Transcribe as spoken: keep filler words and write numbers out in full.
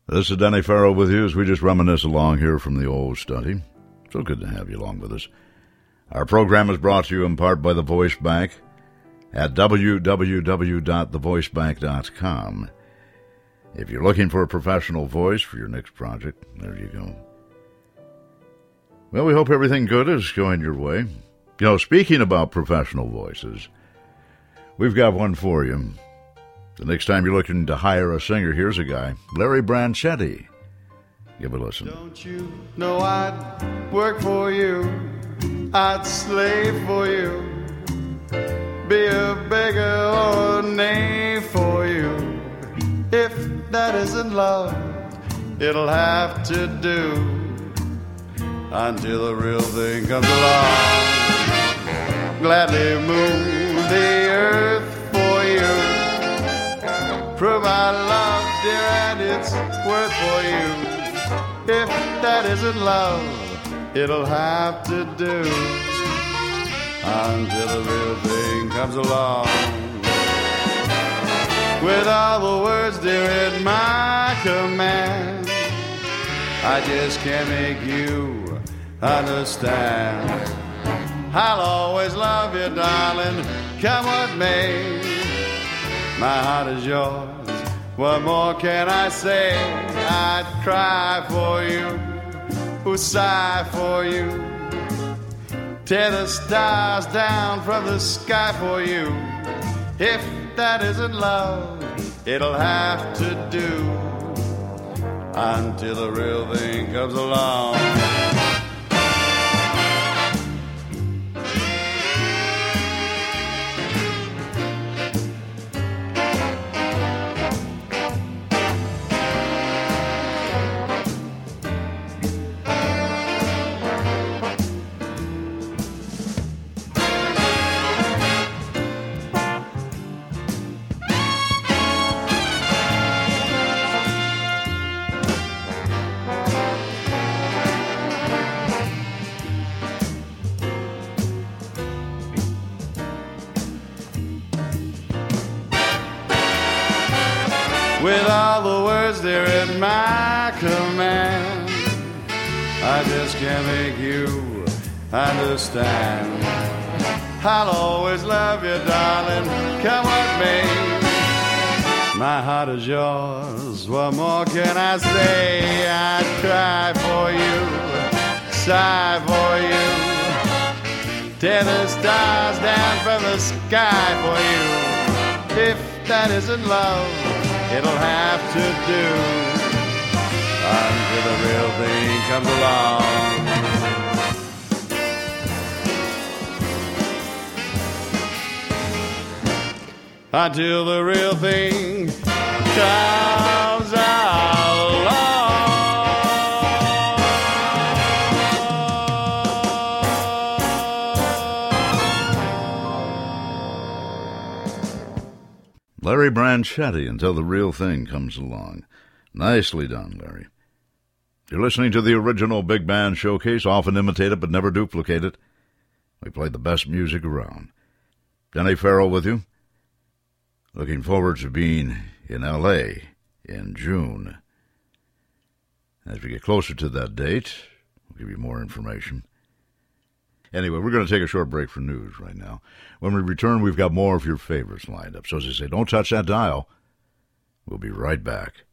This is Denny Farrell with you as we just reminisce along here from the old study. So good to have you along with us. Our program is brought to you in part by the Voice Bank at w w w dot the voice bank dot com. If you're looking for a professional voice for your next project, there you go. Well, we hope everything good is going your way. You know, speaking about professional voices, we've got one for you. The next time you're looking to hire a singer, here's a guy, Larry Branchetti. Give a listen. Don't you know I'd work for you, I'd slave for you, be a beggar or a knave for you. If that isn't love, it'll have to do until the real thing comes along. Gladly move the earth for you, prove I love, dear, and it's worth for you. If that isn't love, it'll have to do until the real thing comes along. With all the words, dear, at my command, I just can't make you understand. I'll always love you, darling, come what may. My heart is yours, what more can I say? I'd cry for you, who sigh for you, tear the stars down from the sky for you. If that isn't love, it'll have to do until the real thing comes along. With all the words there at my command, I just can't make you understand. I'll always love you, darling, come what may. My heart is yours, what more can I say? I'd cry for you, sigh for you, tear the stars down from the sky for you. If that isn't love, it'll have to do until the real thing comes along. Until the real thing comes along. Larry Branchetti, Until the Real Thing Comes Along. Nicely done, Larry. You're listening to the original Big Band Showcase, often imitated but never duplicated. We play the best music around. Denny Farrell with you. Looking forward to being in L A in June. As we get closer to that date, we'll give you more information. Anyway, we're going to take a short break for news right now. When we return, we've got more of your favorites lined up. So as I say, don't touch that dial. We'll be right back.